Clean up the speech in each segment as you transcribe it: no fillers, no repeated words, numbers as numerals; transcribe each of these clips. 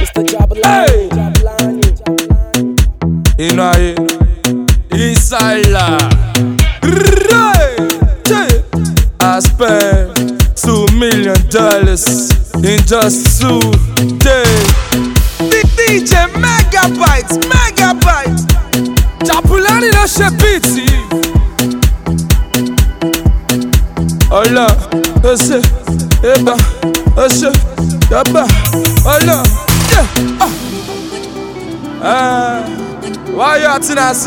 Mr. Jabulani, Inú ayé, Isala. I spent $2 million in just 2 days. DJ Megabytes. Jabulani ló ṣe beat. Ọlá, ó ṣe, eba, ó ṣe, yaba, ọlá, why you acting as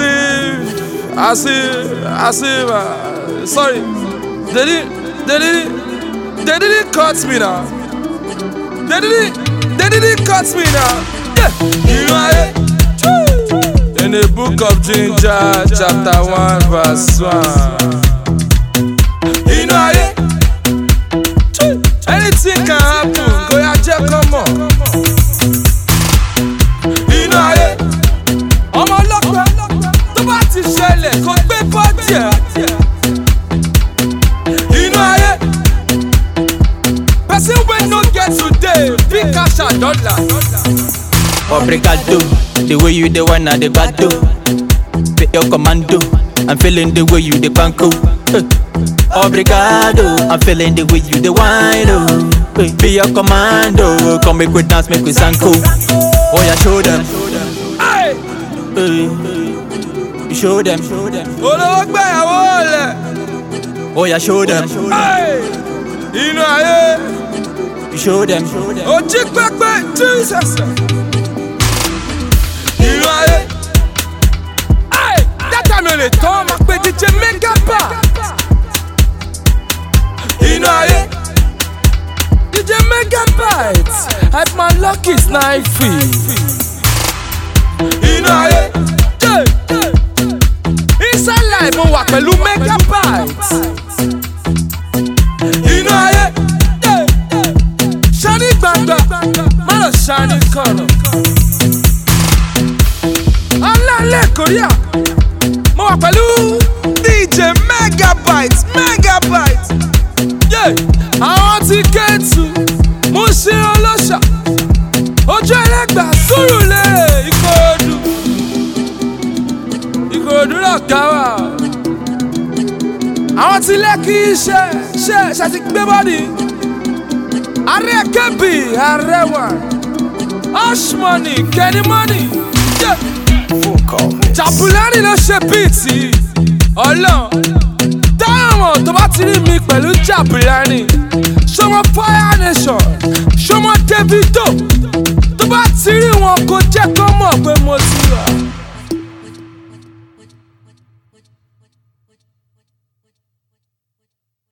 if, sorry, they didn't cut me now. They didn't cut me now. Yeah, you know it. In the book of Ginger, chapter 1, verse 1. You know it. Anything can happen. Go ya check, come on. You know it. I'm a locker. The party shell, go pay party. You know it. Person when no get today, big cash a dollar. Obrigado, the way you the one at the battle. Be your commando, I'm feeling the way you the banco. Obrigado, I'm feeling the way you the wine. Be your commando, come make we dance, make we sanko. Oh yeah, show them. You show them. Oh yeah, show them. You know you show them. Oh, chick back, Jesus. You know it. That time on the time, I play DJ Megabytes. You know it. DJ Megabytes. At my lucky snipe. You know it. Inside life, I walk with Megabytes. You know it. Shiny banga, man of shiny color. Allah Korea, mo wà pẹ̀lú DJ Megabytes. Yeah, àwọn ti Kétu, mo ṣe ọlọ́ṣà, ojú ẹlẹ́gbà Sùúrùlérè Ìkòròdú lọ̀gá wa. Àwọn ti Lẹ́kì ṣe ti gbé bọ́dì. Ààrẹ Kẹ́bì, Arẹwà, Hush Money, Kenny Money. Yeah. Jabulani ló ṣe bíìtì Ọlọ́run táwọn tó bá ti rí mi pẹ̀lú Jabulani ṣọmọ Fire Nation ṣọmọ Davido tó bá ti rí wọn kó jẹ́ kó mọ̀ pé mo ti wà.